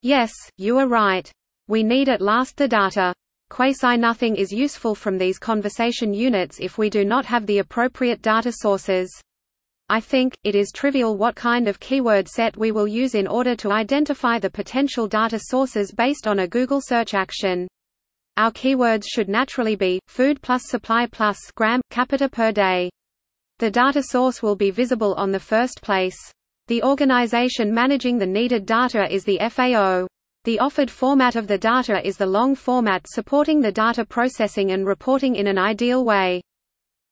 Yes, you are right. We need at last the data. Quasi-nothing is useful from these conversation units if we do not have the appropriate data sources. I think it is trivial what kind of keyword set we will use in order to identify the potential data sources based on a Google search action. Our keywords should naturally be food plus supply plus gram capita per day. The data source will be visible on the first place. The organization managing the needed data is the FAO. The offered format of the data is the long format supporting the data processing and reporting in an ideal way.